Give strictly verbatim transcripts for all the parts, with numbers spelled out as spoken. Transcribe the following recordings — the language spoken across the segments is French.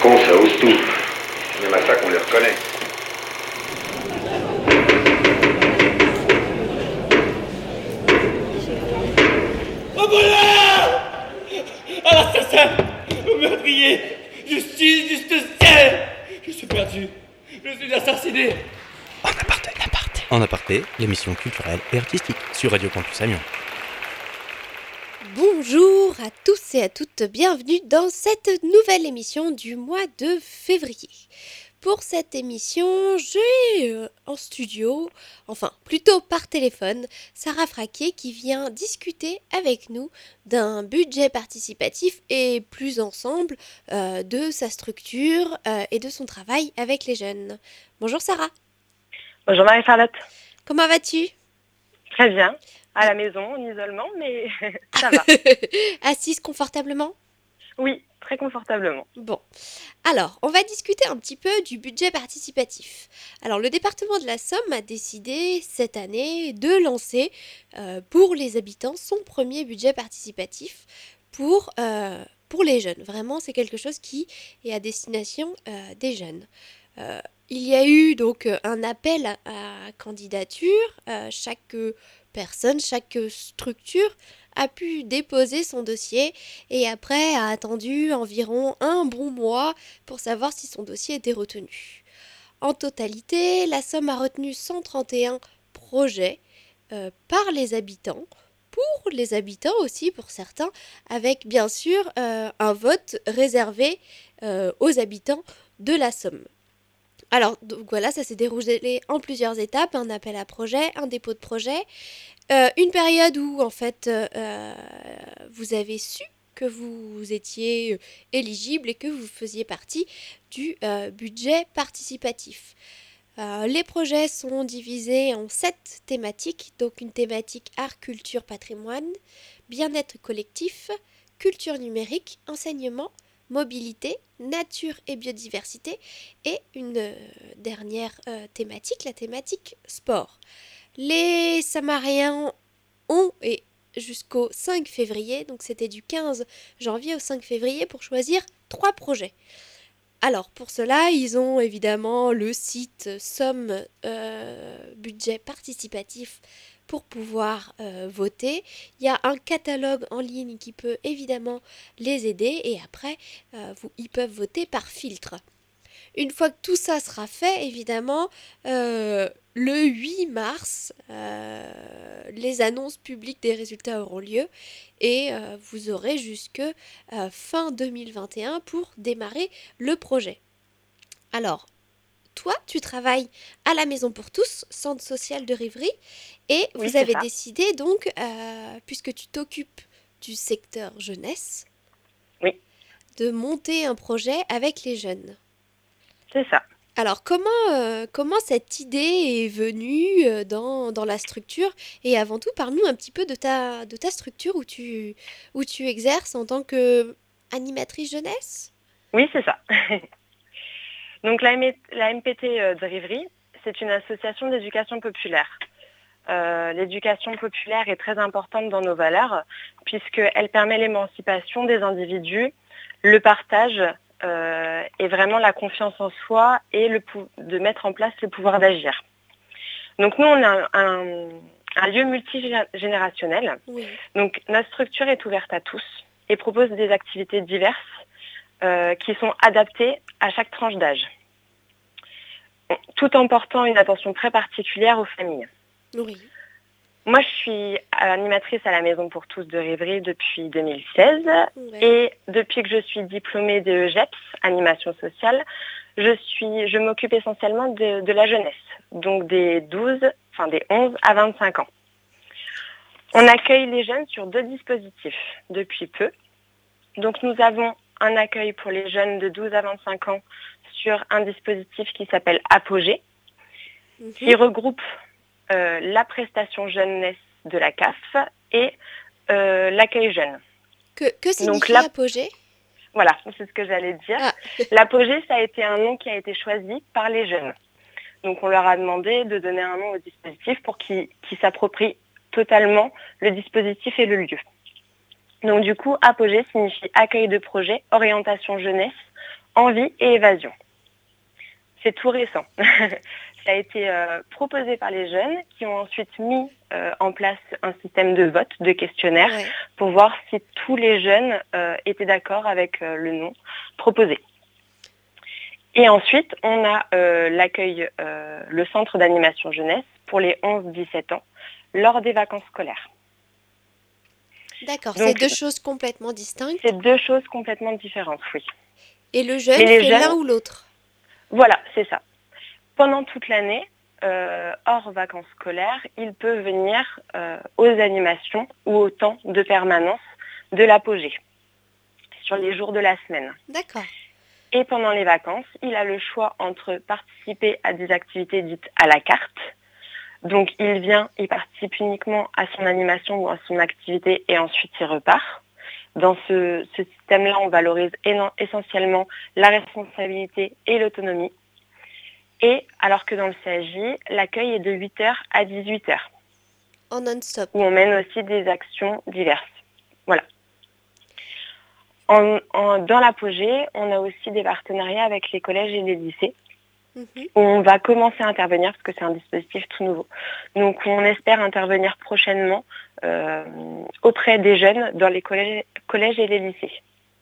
Con, ça ose tout. C'est même à ça qu'on les reconnaît. Au voleur! À l'assassin! Au meurtrier! Justice, justicier! Je suis perdu. Je suis assassiné. En aparté, aparté. En aparté, l'émission culturelle et artistique sur Radio Campus Amiens. Bonjour à tous et à toutes, bienvenue dans cette nouvelle émission du mois de février. Pour cette émission, j'ai euh, en studio, enfin plutôt par téléphone, Sarah Fraquet qui vient discuter avec nous d'un budget participatif et plus ensemble euh, de sa structure euh, et de son travail avec les jeunes. Bonjour Sarah. Bonjour Marie-Charlotte. Comment vas-tu ? Très bien, à la maison, en isolement, mais ça va. Assise confortablement ? Oui, très confortablement. Bon, alors on va discuter un petit peu du budget participatif. Alors le département de la Somme a décidé cette année de lancer euh, pour les habitants son premier budget participatif pour, euh, pour les jeunes. Vraiment c'est quelque chose qui est à destination euh, des jeunes. Euh, il y a eu donc un appel à, à candidature, euh, chaque personne, chaque structure a pu déposer son dossier et après a attendu environ un bon mois pour savoir si son dossier était retenu. En totalité, la Somme a retenu cent trente et un projets euh, par les habitants, pour les habitants aussi pour certains, avec bien sûr euh, un vote réservé euh, aux habitants de la Somme. Alors donc voilà, ça s'est déroulé en plusieurs étapes, un appel à projet, un dépôt de projet, euh, une période où en fait euh, vous avez su que vous étiez éligible et que vous faisiez partie du euh, budget participatif. Euh, les projets sont divisés en sept thématiques, donc une thématique art, culture, patrimoine, bien-être collectif, culture numérique, enseignement, mobilité, nature et biodiversité, et une euh, dernière euh, thématique, la thématique sport. Les Samariens ont, et jusqu'au cinq février, donc c'était du quinze janvier au cinq février, pour choisir trois projets. Alors pour cela, ils ont évidemment le site Somme euh, budget participatif pour pouvoir euh, voter. Il y a un catalogue en ligne qui peut évidemment les aider et après, euh, vous, ils peuvent voter par filtre. Une fois que tout ça sera fait, évidemment, euh, le huit mars, euh, les annonces publiques des résultats auront lieu et euh, vous aurez jusque euh, fin deux mille vingt et un pour démarrer le projet. Alors, toi, tu travailles à la Maison pour tous, centre social de Rivry, et Oui, vous c'est avez ça. décidé donc, euh, puisque tu t'occupes du secteur jeunesse, Oui. de monter un projet avec les jeunes. C'est ça. Alors, comment, euh, comment cette idée est venue euh, dans, dans la structure? Et avant tout, parle-nous un petit peu de ta, de ta structure où tu, où tu exerces en tant qu'animatrice jeunesse. Oui, c'est ça. Donc la, M- la M P T de Rivry, c'est une association d'éducation populaire. Euh, l'éducation populaire est très importante dans nos valeurs puisqu'elle permet l'émancipation des individus, le partage euh, et vraiment la confiance en soi et le pou- de mettre en place le pouvoir d'agir. Donc nous, on a un, un, un lieu multigénérationnel. Oui. Donc notre structure est ouverte à tous et propose des activités diverses euh, qui sont adaptées à chaque tranche d'âge, tout en portant une attention très particulière aux familles. Oui. Moi, je suis animatrice à la Maison pour tous de Rivry depuis deux mille seize Ouais. et depuis que je suis diplômée de E G E P S, animation sociale, je, suis, je m'occupe essentiellement de, de la jeunesse, donc des douze, enfin des onze à vingt-cinq ans. On accueille les jeunes sur deux dispositifs depuis peu. Donc nous avons un accueil pour les jeunes de douze à vingt-cinq ans sur un dispositif qui s'appelle Apogée, Mhm. qui regroupe euh, la prestation jeunesse de la C A F et euh, l'accueil jeune. Que, que signifie Donc, la- apogée? Voilà, c'est ce que j'allais dire. Ah. L'Apogée, ça a été un nom qui a été choisi par les jeunes. Donc on leur a demandé de donner un nom au dispositif pour qu'ils qu'ils s'approprient totalement le dispositif et le lieu. Donc du coup, Apogée signifie accueil de projet, orientation jeunesse, Envie et évasion. C'est tout récent. Ça a été euh, proposé par les jeunes qui ont ensuite mis euh, en place un système de vote, de questionnaire, Ouais. pour voir si tous les jeunes euh, étaient d'accord avec euh, le nom proposé. Et ensuite, on a euh, l'accueil, euh, le centre d'animation jeunesse pour les onze dix-sept ans lors des vacances scolaires. D'accord, Donc, c'est deux choses complètement distinctes. C'est deux choses complètement différentes, oui. Et le jeune Mais les fait jeunes- l'un ou l'autre. Voilà, c'est ça. Pendant toute l'année, euh, hors vacances scolaires, il peut venir euh, aux animations ou au temps de permanence de l'apogée, sur les jours de la semaine. D'accord. Et pendant les vacances, il a le choix entre participer à des activités dites à la carte. Donc il vient, il participe uniquement à son animation ou à son activité et ensuite il repart. Dans ce, ce système-là, on valorise éno- essentiellement la responsabilité et l'autonomie. Et alors que dans le C A J, l'accueil est de huit heures à dix-huit heures, En non-stop. où on mène aussi des actions diverses. Voilà. En, en- dans l'apogée, on a aussi des partenariats avec les collèges et les lycées, Mhm. où on va commencer à intervenir parce que c'est un dispositif tout nouveau. Donc on espère intervenir prochainement euh, auprès des jeunes dans les collèges, collèges et les lycées.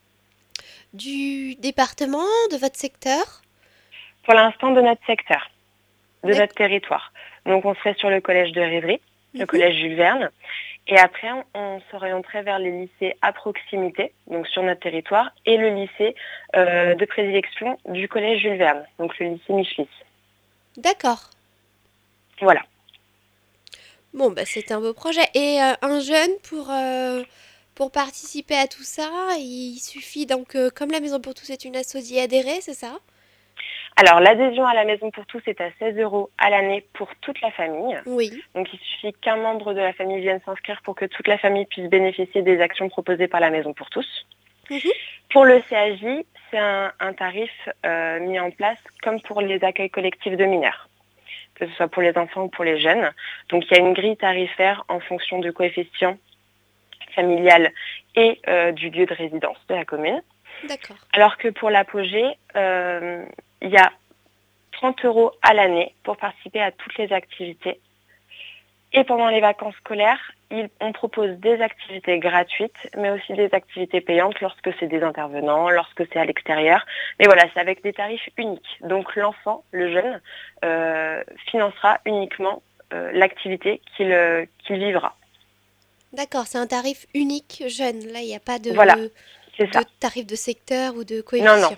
Du département, de votre secteur? Pour l'instant, de notre secteur, de D'accord. notre territoire. Donc on serait sur le collège de Rêverie, le Mhm. collège Jules Verne, et après on, on s'orienterait vers les lycées à proximité, donc sur notre territoire, et le lycée euh, de prédilection du collège Jules Verne, donc le lycée Michelis. D'accord. Voilà. Bon, bah, c'est un beau projet. Et euh, un jeune, pour, euh, pour participer à tout ça, il suffit donc, euh, comme la Maison pour tous est une asso, d'y adhérer, c'est ça? Alors l'adhésion à la Maison pour tous est à seize euros à l'année pour toute la famille. Oui. Donc il suffit qu'un membre de la famille vienne s'inscrire pour que toute la famille puisse bénéficier des actions proposées par la Maison pour tous. Mhm. Pour le C A J, c'est un, un tarif euh, mis en place comme pour les accueils collectifs de mineurs, que ce soit pour les enfants ou pour les jeunes. Donc il y a une grille tarifaire en fonction du coefficient familial et euh, du lieu de résidence de la commune. D'accord. Alors que pour l'apogée, euh, il y a trente euros à l'année pour participer à toutes les activités. Et pendant les vacances scolaires, il- on propose des activités gratuites, mais aussi des activités payantes lorsque c'est des intervenants, lorsque c'est à l'extérieur. Mais voilà, c'est avec des tarifs uniques. Donc l'enfant, le jeune, euh, financera uniquement euh, l'activité qu'il euh, qu'il vivra. D'accord, c'est un tarif unique jeune. Là, il n'y a pas de, Voilà, c'est ça. de tarif de secteur ou de Non, coefficient. non,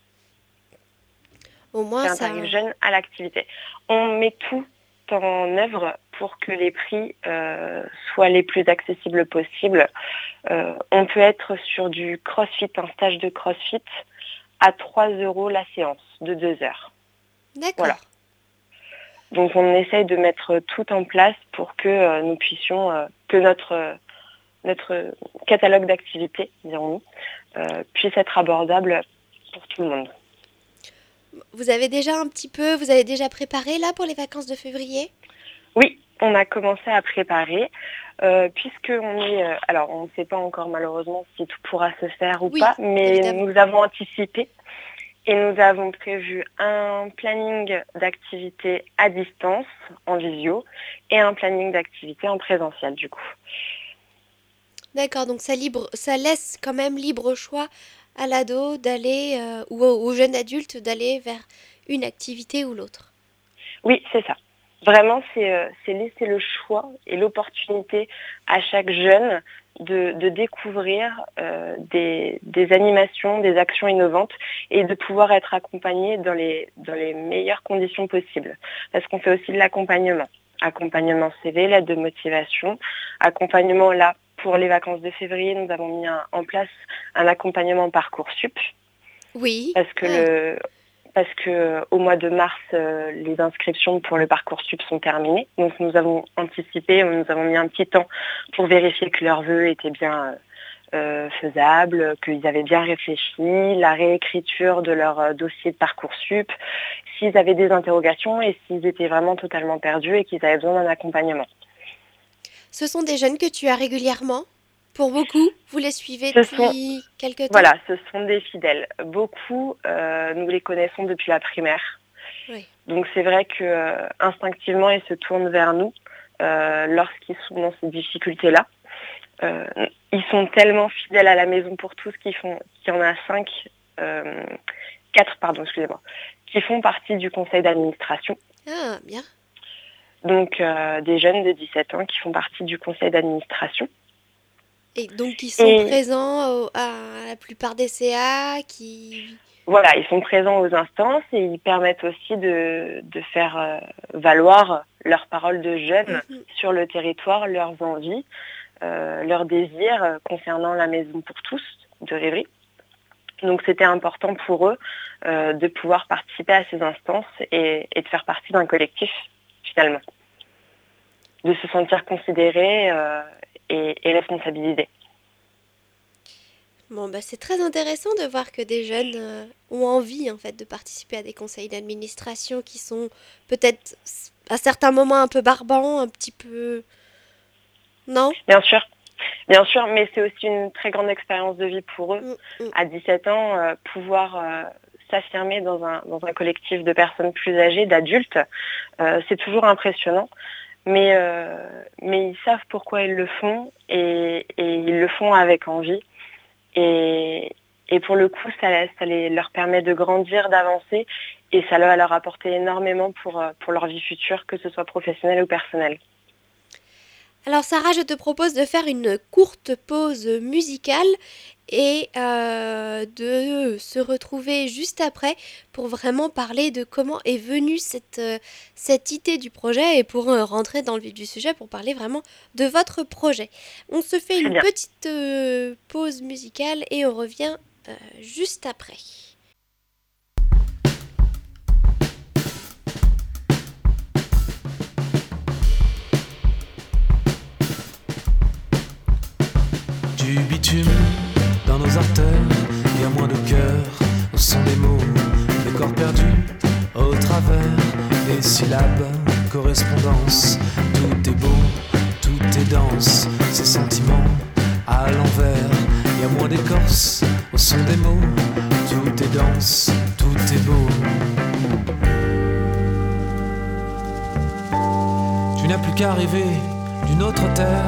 Au moins, c'est un ça. tarif jeune à l'activité. On met tout en œuvre pour que les prix euh, soient les plus accessibles possibles. Euh, on peut être sur du crossfit, un stage de crossfit, à trois euros la séance de deux heures. D'accord. Voilà. Donc on essaye de mettre tout en place pour que euh, nous puissions, euh, que notre, euh, notre catalogue d'activités, dirons-nous, euh, puisse être abordable pour tout le monde. Vous avez déjà un petit peu, vous avez déjà préparé là pour les vacances de février? Oui, on a commencé à préparer, euh, puisqu'on est, euh, alors on ne sait pas encore malheureusement si tout pourra se faire ou Oui, pas, mais évidemment. nous avons anticipé et nous avons prévu un planning d'activités à distance, en visio, et un planning d'activités en présentiel du coup. D'accord, donc ça libre, ça laisse quand même libre choix à l'ado d'aller euh, ou au, au jeune adulte d'aller vers une activité ou l'autre. Oui, c'est ça. Vraiment, c'est euh, c'est laisser le choix et l'opportunité à chaque jeune de, de découvrir euh, des, des animations, des actions innovantes et de pouvoir être accompagné dans les, dans les meilleures conditions possibles. Parce qu'on fait aussi de l'accompagnement. Accompagnement C V, l'aide de motivation, accompagnement là pour les vacances de février, nous avons mis un- en place un accompagnement Parcoursup Oui. parce que Ah, le parce que au mois de mars, euh, les inscriptions pour le Parcoursup sont terminées. Donc nous avons anticipé, nous avons mis un petit temps pour vérifier que leurs vœux étaient bien euh, faisables, qu'ils avaient bien réfléchi, la réécriture de leur euh, dossier de Parcoursup, s'ils avaient des interrogations et s'ils étaient vraiment totalement perdus et qu'ils avaient besoin d'un accompagnement. ce sont des jeunes que tu as régulièrement? Pour beaucoup, vous les suivez Ce depuis sont- quelque temps? Voilà, ce sont des fidèles. Beaucoup, euh, nous les connaissons depuis la primaire. Oui. Donc c'est vrai que euh, instinctivement, ils se tournent vers nous euh, lorsqu'ils sont dans ces difficultés-là. Euh, ils sont tellement fidèles à la maison pour tous qu'ils font, qu'il y en a cinq, euh, quatre, pardon, excusez-moi, qui font partie du conseil d'administration. Ah, bien. Donc euh, des jeunes de dix-sept ans qui font partie du conseil d'administration. Et donc, ils sont Et- présents au- à la plupart des C A, qui... Voilà, ils sont présents aux instances et ils permettent aussi de, de faire euh, valoir leurs paroles de jeunes Mhm. sur le territoire, leurs envies, euh, leurs désirs euh, concernant la maison pour tous de Rivry. Donc c'était important pour eux euh, de pouvoir participer à ces instances et, et de faire partie d'un collectif finalement, de se sentir considérés euh, et, et responsabilisés. Bon, bah, c'est très intéressant de voir que des jeunes euh, ont envie, en fait, de participer à des conseils d'administration qui sont peut-être s- à certains moments un peu barbants, un petit peu... Non? Bien sûr, bien sûr, mais c'est aussi une très grande expérience de vie pour eux. Mm, mm. À dix-sept ans, euh, pouvoir euh, s'affirmer dans un, dans un collectif de personnes plus âgées, d'adultes, euh, c'est toujours impressionnant. Mais, euh, mais ils savent pourquoi ils le font et, et ils le font avec envie. Et, et pour le coup, ça, ça les, leur permet de grandir, d'avancer et ça va leur apporter énormément pour, euh, pour leur vie future, que ce soit professionnelle ou personnelle. Alors Sarah, je te propose de faire une courte pause musicale et euh, de se retrouver juste après pour vraiment parler de comment est venue cette, euh, cette idée du projet et pour euh, rentrer dans le vif du sujet pour parler vraiment de votre projet. On se fait Très une bien. petite euh, pause musicale et on revient euh, juste après. Du bitume dans nos artères, il y a moins de cœur au son des mots, le corps perdu au travers des syllabes, correspondance. Tout est beau, tout est dense, ces sentiments à l'envers. Il y a moins d'écorce au son des mots, tout est dense, tout est beau. Tu n'as plus qu'à rêver d'une autre terre.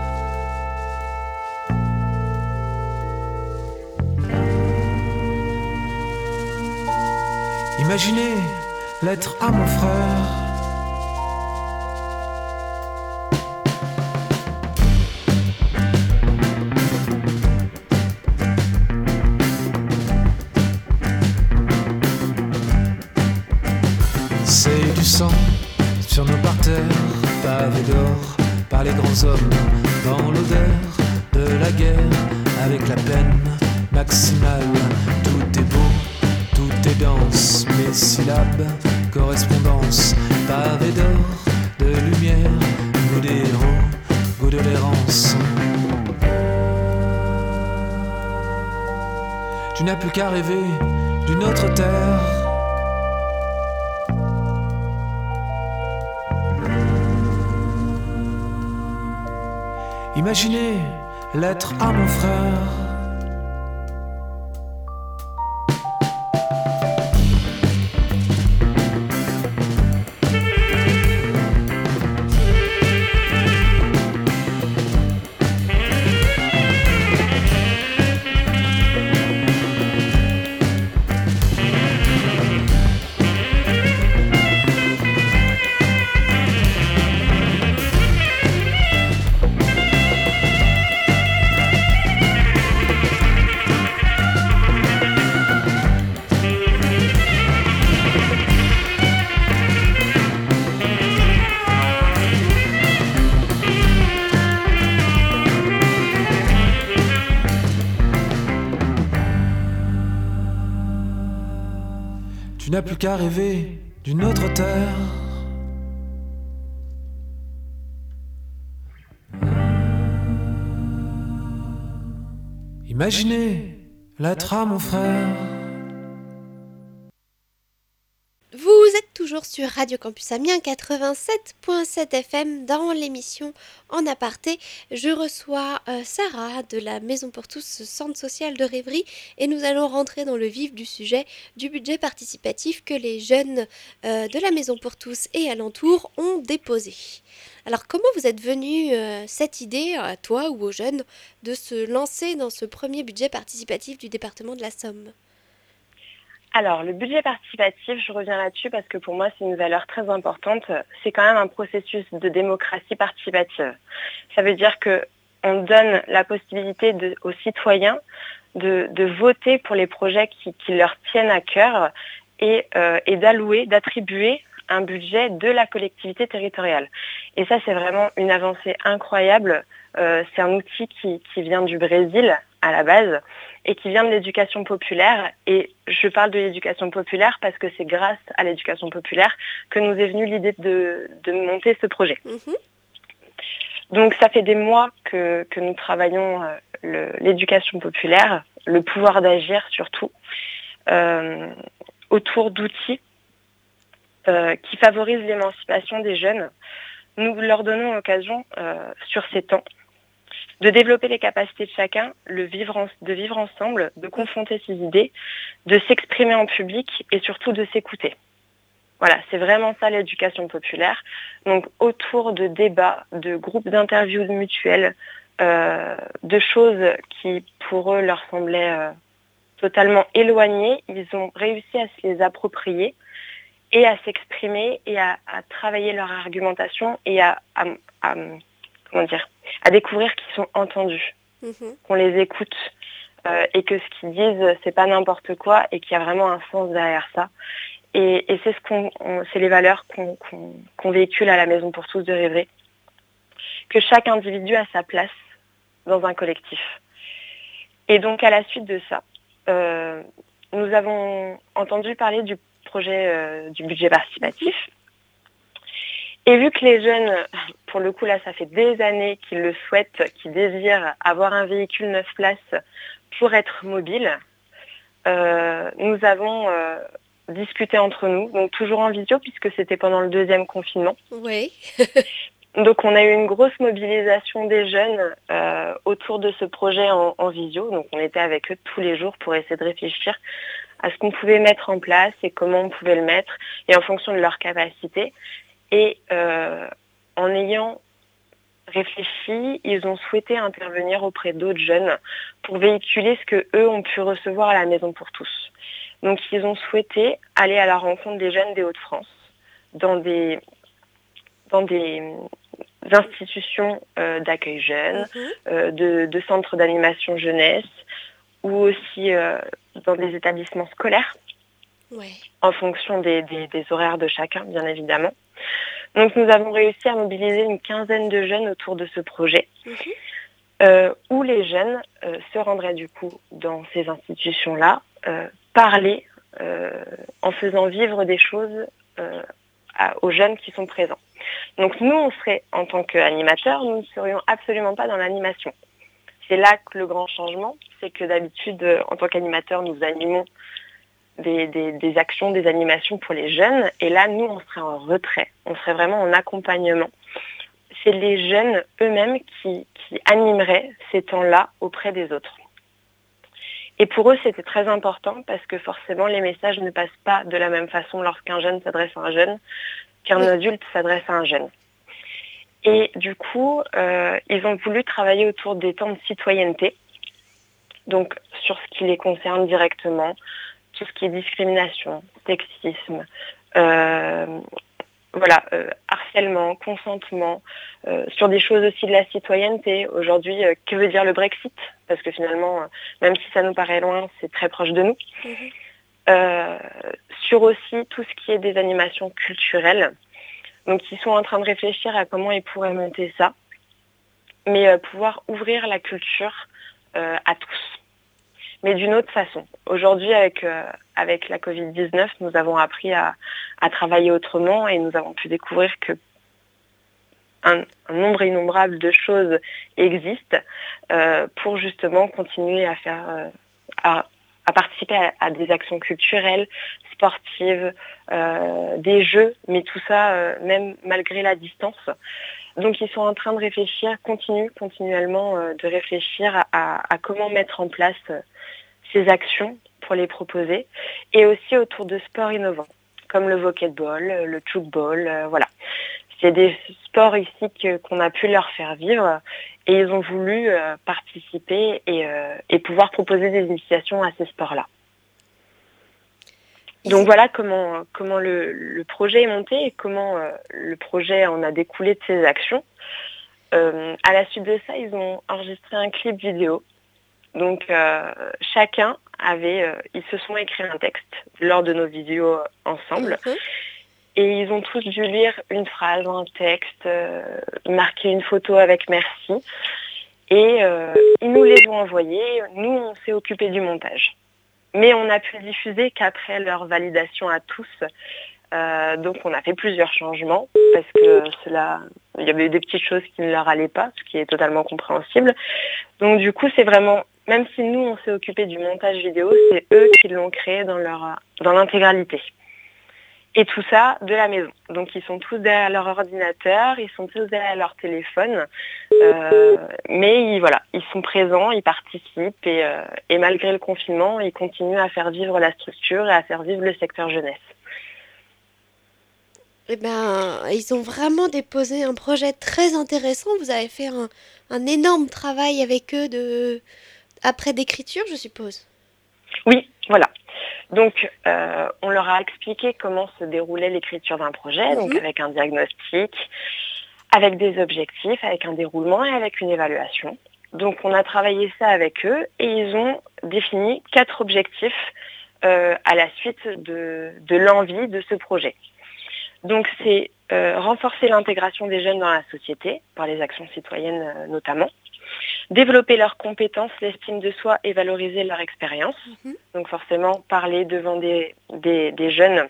Imaginez l'être à mon frère. C'est du sang sur nos parterres, pavés d'or par les grands hommes, dans l'odeur de la guerre, avec la peine maximale. Tout est beau, tout est dense, mes syllabes, correspondance, pavés d'or, de lumière, goût des héros, goût de l'errance. Tu n'as plus qu'à rêver d'une autre terre. Imaginez l'être à mon frère. Tu n'as plus qu'à rêver d'une autre terre. Imaginez l'être à mon frère. Vous êtes toujours toujours sur Radio Campus Amiens quatre-vingt-sept virgule sept F M dans l'émission En Aparté. Je reçois euh, Sarah de la Maison pour tous, centre social de Rêverie, et nous allons rentrer dans le vif du sujet du budget participatif que les jeunes euh, de la Maison pour tous et alentours ont déposé. Alors comment vous êtes venu euh, cette idée, à toi ou aux jeunes, de se lancer dans ce premier budget participatif du département de la Somme ? Alors, le budget participatif, je reviens là-dessus parce que pour moi, c'est une valeur très importante. C'est quand même un processus de démocratie participative. Ça veut dire qu'on donne la possibilité de, aux citoyens de, de voter pour les projets qui, qui leur tiennent à cœur et, euh, et d'allouer, d'attribuer un budget de la collectivité territoriale. Et ça, c'est vraiment une avancée incroyable. Euh, c'est un outil qui, qui vient du Brésil à la base et qui vient de l'éducation populaire. Et je parle de l'éducation populaire parce que c'est grâce à l'éducation populaire que nous est venue l'idée de, de monter ce projet. Mmh. Donc ça fait des mois que, que nous travaillons euh, le, l'éducation populaire, le pouvoir d'agir surtout, euh, autour d'outils euh, qui favorisent l'émancipation des jeunes. Nous leur donnons l'occasion euh, sur ces temps de développer les capacités de chacun, le vivre en, de vivre ensemble, de confronter ses idées, de s'exprimer en public et surtout de s'écouter. Voilà, c'est vraiment ça l'éducation populaire. Donc autour de débats, de groupes d'interviews mutuelles, euh, de choses qui pour eux leur semblaient euh, totalement éloignées, ils ont réussi à se les approprier et à s'exprimer et à, à travailler leur argumentation et à, à, à comment dire, à découvrir qu'ils sont entendus, mmh. qu'on les écoute euh, et que ce qu'ils disent, c'est pas n'importe quoi et qu'il y a vraiment un sens derrière ça. Et, et c'est ce qu'on, on, c'est les valeurs qu'on, qu'on, qu'on véhicule à la Maison pour tous de Rêverie, que chaque individu a sa place dans un collectif. Et donc à la suite de ça, euh, nous avons entendu parler du projet euh, du budget participatif. Et vu que les jeunes, pour le coup là, ça fait des années qu'ils le souhaitent, qu'ils désirent avoir un véhicule neuf places pour être mobile, euh, nous avons euh, discuté entre nous, donc toujours en visio puisque c'était pendant le deuxième confinement. Oui. Donc on a eu une grosse mobilisation des jeunes euh, autour de ce projet en, en visio. Donc on était avec eux tous les jours pour essayer de réfléchir à ce qu'on pouvait mettre en place et comment on pouvait le mettre et en fonction de leurs capacités. Et euh, en ayant réfléchi, ils ont souhaité intervenir auprès d'autres jeunes pour véhiculer ce que eux ont pu recevoir à la Maison pour tous. Donc ils ont souhaité aller à la rencontre des jeunes des Hauts-de-France dans des, dans des institutions euh, d'accueil jeunes, mmh. euh, de, de centres d'animation jeunesse ou aussi euh, dans des établissements scolaires, ouais. en fonction des, des, des horaires de chacun, bien évidemment. Donc nous avons réussi à mobiliser une quinzaine de jeunes autour de ce projet, mmh. euh, où les jeunes euh, se rendraient du coup dans ces institutions-là, euh, parler euh, en faisant vivre des choses euh, à, aux jeunes qui sont présents. Donc nous, on serait, en tant qu'animateurs, nous ne serions absolument pas dans l'animation. C'est là que le grand changement, c'est que d'habitude, en tant qu'animateurs, nous animons Des, des, des actions, des animations pour les jeunes. Et là, nous, on serait en retrait. On serait vraiment en accompagnement. C'est les jeunes eux-mêmes qui, qui animeraient ces temps-là auprès des autres. Et pour eux, c'était très important parce que forcément, les messages ne passent pas de la même façon lorsqu'un jeune s'adresse à un jeune qu'un adulte s'adresse à un jeune. Et du coup, euh, ils ont voulu travailler autour des temps de citoyenneté, donc sur ce qui les concerne directement, tout ce qui est discrimination, sexisme, euh, voilà, euh, harcèlement, consentement, euh, sur des choses aussi de la citoyenneté. Aujourd'hui, euh, que veut dire le Brexit ? Parce que finalement, euh, même si ça nous paraît loin, c'est très proche de nous. Mmh. Euh, sur aussi tout ce qui est des animations culturelles. Donc, ils sont en train de réfléchir à comment ils pourraient monter ça, mais euh, pouvoir ouvrir la culture euh, à tous. Mais d'une autre façon. Aujourd'hui, avec, euh, avec la covid dix-neuf, nous avons appris à, à travailler autrement et nous avons pu découvrir que un, un nombre innombrable de choses existent euh, pour justement continuer à faire, euh, à, à participer à, à des actions culturelles, sportives, euh, des jeux, mais tout ça euh, même malgré la distance. Donc ils sont en train de réfléchir, continuent continuellement euh, de réfléchir à, à, à comment mettre en place euh, ces actions pour les proposer, et aussi autour de sports innovants, comme le volley-ball, le tchouk-ball, euh, voilà. C'est des sports ici que, qu'on a pu leur faire vivre, et ils ont voulu euh, participer et, euh, et pouvoir proposer des initiations à ces sports-là. Donc voilà comment, comment le, le projet est monté et comment euh, le projet en a découlé de ces actions. Euh, à la suite de ça, ils ont enregistré un clip vidéo. Donc euh, chacun avait, euh, ils se sont écrits un texte lors de nos vidéos euh, ensemble. Mhm. Et ils ont tous dû lire une phrase, un texte, euh, marquer une photo avec merci. Et euh, ils nous les ont envoyés. Nous, on s'est occupé du montage. Mais on a pu le diffuser qu'après leur validation à tous. Euh, donc on a fait plusieurs changements parce que cela, il y avait eu des petites choses qui ne leur allaient pas, ce qui est totalement compréhensible. Donc du coup, c'est vraiment, même si nous on s'est occupé du montage vidéo, c'est eux qui l'ont créé dans leur, dans l'intégralité. Et tout ça de la maison. Donc ils sont tous derrière leur ordinateur, ils sont tous derrière leur téléphone, euh, mais ils, voilà, ils sont présents, ils participent et, euh, et malgré le confinement, ils continuent à faire vivre la structure et à faire vivre le secteur jeunesse. Eh ben, ils ont vraiment déposé un projet très intéressant. Vous avez fait un, un énorme travail avec eux de après d'écriture, je suppose. Oui, voilà. Donc, euh, on leur a expliqué comment se déroulait l'écriture d'un projet, donc Mhm. avec un diagnostic, avec des objectifs, avec un déroulement et avec une évaluation. Donc, on a travaillé ça avec eux et ils ont défini quatre objectifs euh, à la suite de, de l'envie de ce projet. Donc, c'est euh, renforcer l'intégration des jeunes dans la société, par les actions citoyennes euh, notamment. Développer leurs compétences, l'estime de soi et valoriser leur expérience. Mhm. Donc forcément, parler devant des, des, des jeunes,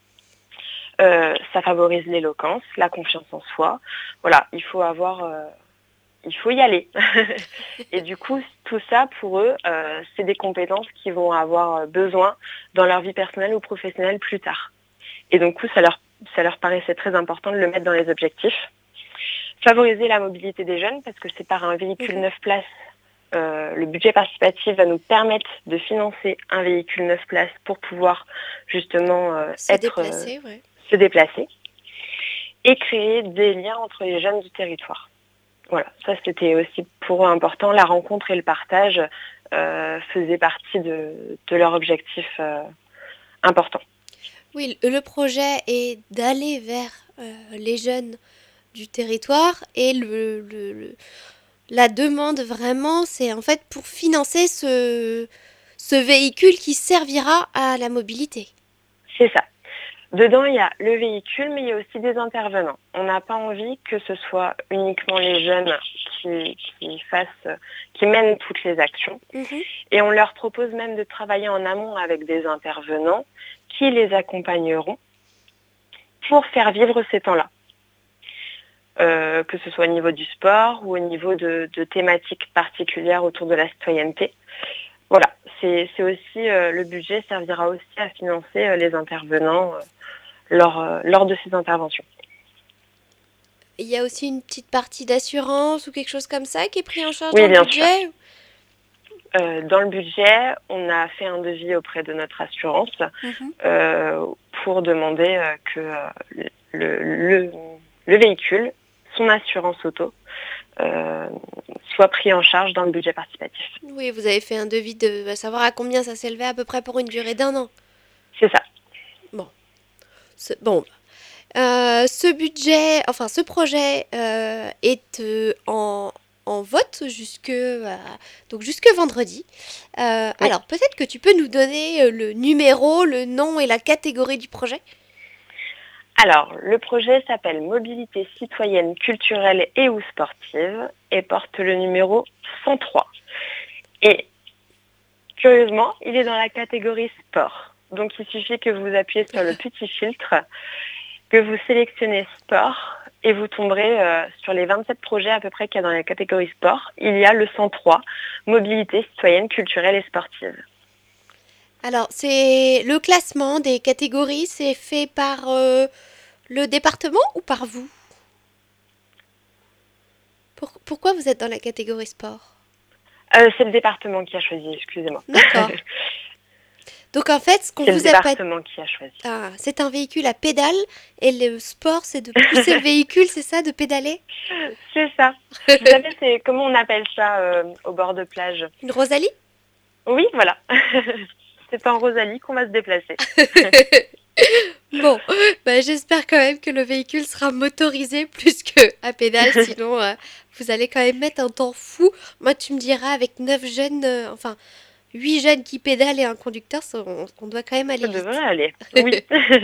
euh, ça favorise l'éloquence, la confiance en soi. Voilà, il faut avoir, euh, il faut y aller. Et du coup, tout ça, pour eux, euh, c'est des compétences qu'ils vont avoir besoin dans leur vie personnelle ou professionnelle plus tard. Et donc, coup, ça leur, ça leur paraissait très important de le mettre dans les objectifs. Favoriser la mobilité des jeunes, parce que c'est par un véhicule Mhm. neuf places. Euh, le budget participatif va nous permettre de financer un véhicule neuf places pour pouvoir justement euh, Se être, déplacer, euh, ouais. se déplacer et créer des liens entre les jeunes du territoire. Voilà, ça c'était aussi pour eux important. La rencontre et le partage euh, faisaient partie de, de leur objectif euh, important. Oui, le le projet est d'aller vers euh, les jeunes du territoire et le, le- le- la demande vraiment, c'est en fait pour financer ce, ce véhicule qui servira à la mobilité. C'est ça. Dedans, il y a le véhicule, mais il y a aussi des intervenants. On n'a pas envie que ce soit uniquement les jeunes qui, qui fassent, qui mènent toutes les actions. Mhm. Et on leur propose même de travailler en amont avec des intervenants qui les accompagneront pour faire vivre ces temps-là. Euh, que ce soit au niveau du sport ou au niveau de, de thématiques particulières autour de la citoyenneté. Voilà, c'est, c'est aussi, euh, le budget servira aussi à financer euh, les intervenants euh, lors, euh, lors de ces interventions. Il y a aussi une petite partie d'assurance ou quelque chose comme ça qui est pris en charge Oui, dans le bien budget. Euh, dans le budget, on a fait un devis auprès de notre assurance Mhm. euh, pour demander euh, que euh, le, le, le véhicule, son assurance auto, euh, soit pris en charge dans le budget participatif. Oui, vous avez fait un devis de à savoir à combien ça s'élevait à peu près pour une durée d'un an. C'est ça. Ce- bon, Euh, ce budget, enfin ce projet euh, est euh, en, en vote jusque, euh, donc jusque vendredi. Euh, Oui. Alors peut-être que tu peux nous donner euh, le numéro, le nom et la catégorie du projet. Alors, le projet s'appelle Mobilité citoyenne, culturelle et ou sportive et porte le numéro cent trois. Et curieusement, il est dans la catégorie sport. Donc, il suffit que vous appuyez sur le petit filtre, que vous sélectionnez sport et vous tomberez euh, sur les vingt-sept projets à peu près qu'il y a dans la catégorie sport. Il y a le cent trois, Mobilité citoyenne, culturelle et sportive. Alors, c'est le classement des catégories, c'est fait par euh, le département ou par vous? Pour- pourquoi vous êtes dans la catégorie sport? Euh, c'est le département qui a choisi, excusez-moi. D'accord. Donc en fait, ce qu'on C'est le vous a pas... département qui a choisi. Ah, c'est un véhicule à pédale et le sport, c'est de pousser le véhicule, c'est ça, de pédaler? C'est ça. Vous savez, c'est comment on appelle ça euh, au bord de plage? Une Rosalie? Oui, voilà. C'est en Rosalie qu'on va se déplacer. Bon, bah, j'espère quand même que le véhicule sera motorisé plus que à pédale, sinon euh, vous allez quand même mettre un temps fou. Moi, tu me diras, avec neuf jeunes, euh, enfin huit jeunes qui pédalent et un conducteur, ça, on, on doit quand même aller Ça devrait vite. aller. Oui.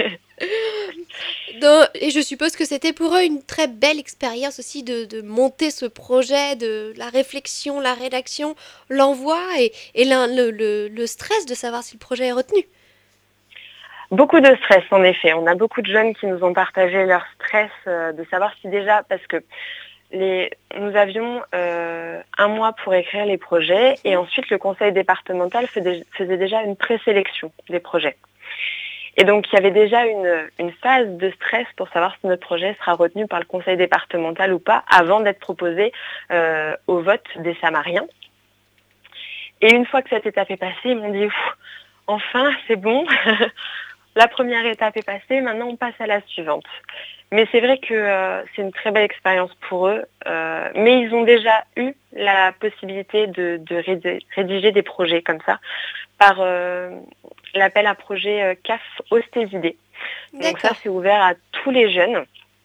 Non, et je suppose que c'était pour eux une très belle expérience aussi de, de monter ce projet, de la réflexion, la rédaction, l'envoi et, et l'un- le, le, le stress de savoir si le projet est retenu. Beaucoup de stress, en effet. On a beaucoup de jeunes qui nous ont partagé leur stress euh, de savoir si déjà, parce que les, nous avions euh, un mois pour écrire les projets et ensuite le conseil départemental faisait, faisait déjà une présélection des projets. Et donc il y avait déjà une, une phase de stress pour savoir si notre projet sera retenu par le conseil départemental ou pas avant d'être proposé euh, au vote des Samariens. Et une fois que cette étape est passée, ils m'ont dit « Enfin, c'est bon !» La première étape est passée, maintenant on passe à la suivante. Mais c'est vrai que euh, c'est une très belle expérience pour eux, euh, mais ils ont déjà eu la possibilité de, de rédi- rédiger des projets comme ça par euh, l'appel à projet euh, C A F Ostésidé. Donc ça, D'accord. c'est ouvert à tous les jeunes.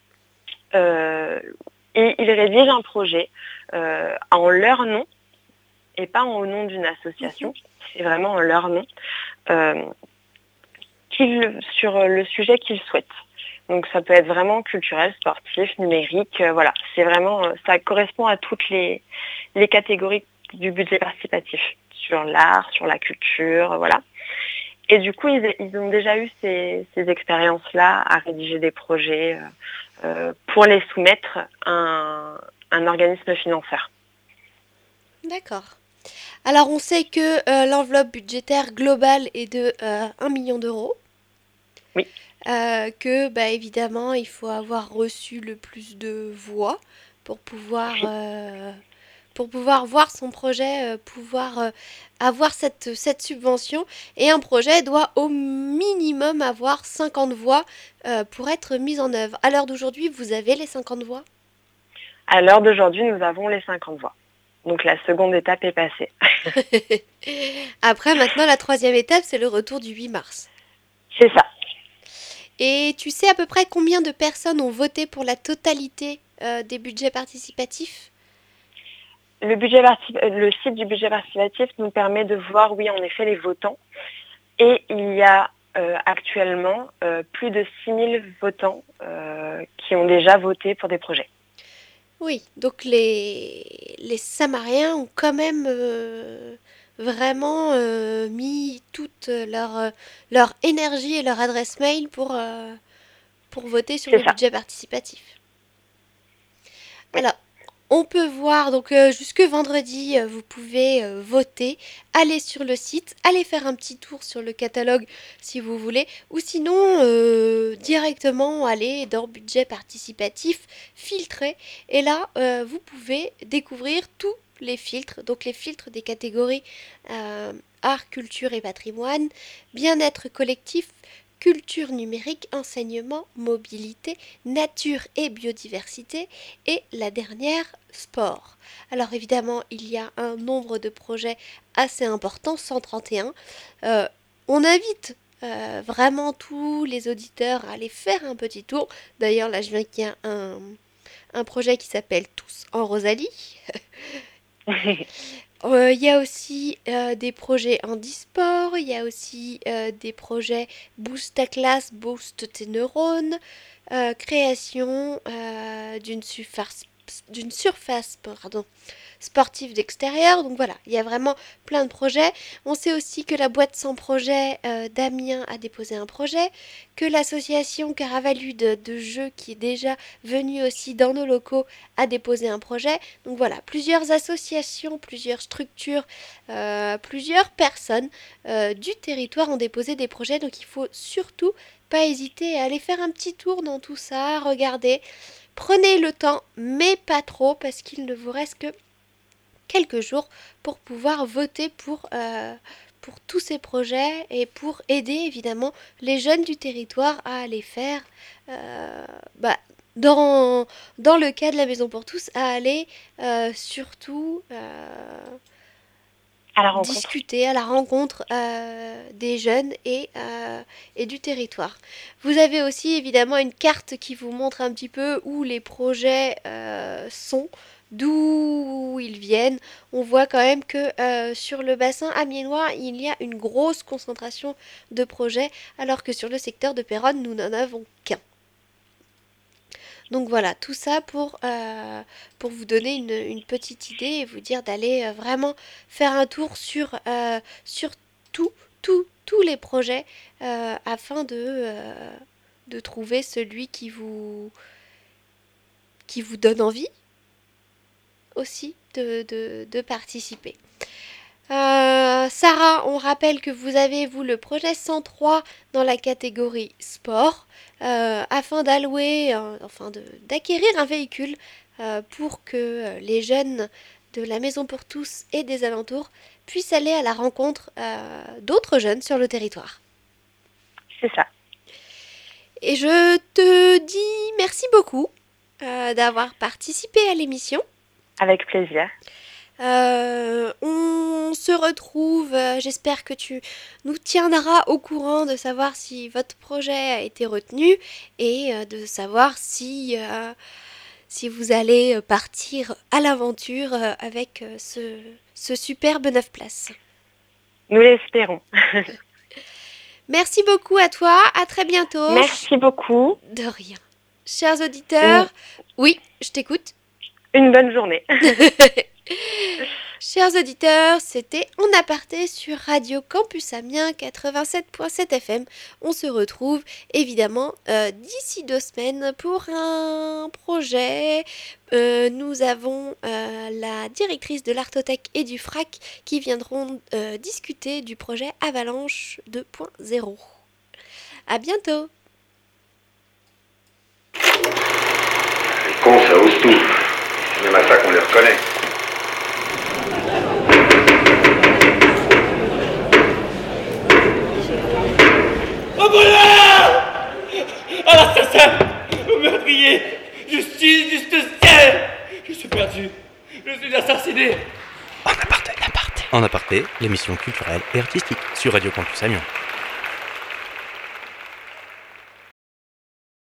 Euh, et ils rédigent un projet euh, en leur nom et pas au nom d'une association. C'est vraiment en leur nom. Euh, qu'ils- sur le sujet qu'ils souhaitent. Donc ça peut être vraiment culturel, sportif, numérique, euh, voilà. C'est vraiment, euh, ça correspond à toutes les, les catégories du budget participatif, sur l'art, sur la culture, euh, voilà. Et du coup, ils, ils ont déjà eu ces, ces expériences-là à rédiger des projets euh, euh, pour les soumettre à un, un organisme financeur. D'accord. Alors, on sait que euh, l'enveloppe budgétaire globale est de euh, un million d'euros. Oui. Euh, que, bah, évidemment, il faut avoir reçu le plus de voix pour pouvoir, euh, pour pouvoir voir son projet, euh, pouvoir euh, avoir cette, cette subvention. Et un projet doit au minimum avoir cinquante voix euh, pour être mis en œuvre. À l'heure d'aujourd'hui, vous avez les cinquante voix? À l'heure d'aujourd'hui, nous avons les cinquante voix. Donc la seconde étape est passée. Après, maintenant, la troisième étape, c'est le retour du huit mars. C'est ça. Et tu sais à peu près combien de personnes ont voté pour la totalité euh, des budgets participatifs? Le, budget particip- le site du budget participatif nous permet de voir, oui, en effet, les votants. Et il y a euh, actuellement euh, plus de six mille votants euh, qui ont déjà voté pour des projets. Oui, donc les, les Samariens ont quand même euh, vraiment euh, mis toute leur, euh, leur énergie et leur adresse mail pour, euh, pour voter sur C'est le ça. budget participatif. Oui. Alors, on peut voir, donc euh, jusque vendredi, euh, vous pouvez euh, voter, aller sur le site, aller faire un petit tour sur le catalogue si vous voulez, ou sinon euh, directement aller dans budget participatif, filtrer, et là euh, vous pouvez découvrir tous les filtres, donc les filtres des catégories euh, art, culture et patrimoine, bien-être collectif, culture numérique, enseignement, mobilité, nature et biodiversité, et la dernière, sport. Alors évidemment, il y a un nombre de projets assez important, cent trente et un. Euh, on invite euh, vraiment tous les auditeurs à aller faire un petit tour. D'ailleurs, là, je viens qu'il y a un, un projet qui s'appelle Tous en Rosalie. Euh, Il y a aussi euh, des projets handisport, il y a aussi euh, des projets Boost ta classe, Boost tes neurones, euh, création euh, d'une surface, d'une surface pardon, sportifs d'extérieur. Donc voilà, il y a vraiment plein de projets. On sait aussi que la boîte sans projet euh, d'Amiens a déposé un projet, que l'association Caravalude de jeux qui est déjà venue aussi dans nos locaux a déposé un projet. Donc voilà, plusieurs associations, plusieurs structures, euh, plusieurs personnes euh, du territoire ont déposé des projets. Donc il faut surtout pas hésiter à aller faire un petit tour dans tout ça, regarder. Prenez le temps, mais pas trop, parce qu'il ne vous reste que quelques jours pour pouvoir voter pour, euh, pour tous ces projets et pour aider évidemment les jeunes du territoire à les faire, euh, bah, dans, dans le cas de la Maison pour tous, à aller euh, surtout euh, À la rencontre. discuter à la rencontre euh, des jeunes et, euh, et du territoire. Vous avez aussi évidemment une carte qui vous montre un petit peu où les projets euh, sont, d'où ils viennent. On voit quand même que euh, sur le bassin amiénois, il y a une grosse concentration de projets, alors que sur le secteur de Péronne, nous n'en avons qu'un. Donc voilà, tout ça pour, euh, pour vous donner une, une petite idée et vous dire d'aller euh, vraiment faire un tour sur, euh, sur tout, tout, tous les projets euh, afin de, euh, de trouver celui qui vous, qui vous donne envie aussi de, de, de participer. Euh, Sarah, on rappelle que vous avez, vous, le projet cent trois dans la catégorie sport, euh, afin d'allouer, euh, enfin de, d'acquérir un véhicule euh, pour que euh, les jeunes de la Maison pour tous et des alentours puissent aller à la rencontre euh, d'autres jeunes sur le territoire. C'est ça. Et je te dis merci beaucoup euh, d'avoir participé à l'émission. Avec plaisir. Euh, on se retrouve, euh, j'espère que tu nous tiendras au courant de savoir si votre projet a été retenu et euh, de savoir si, euh, si vous allez partir à l'aventure euh, avec euh, ce, ce superbe neuf places. Nous l'espérons. Merci beaucoup à toi, à très bientôt. Merci beaucoup. De rien. Chers auditeurs, oui, je t'écoute. Une bonne journée. Chers auditeurs, c'était En Aparté sur Radio Campus Amiens quatre-vingt-sept virgule sept F M. On se retrouve évidemment euh, d'ici deux semaines pour un projet. Euh, nous avons euh, la directrice de l'Artothèque et du F R A C qui viendront euh, discuter du projet Avalanche deux point zéro. À bientôt. Les cons, ça ose tout. C'est même à ça qu'on les reconnaît. Au voleur! À l'assassin! Au meurtrier! Justice, juste ciel! Je suis perdu. Je suis assassiné. En aparté, en aparté. En aparté, l'émission culturelle et artistique sur Radio Campus Amiens.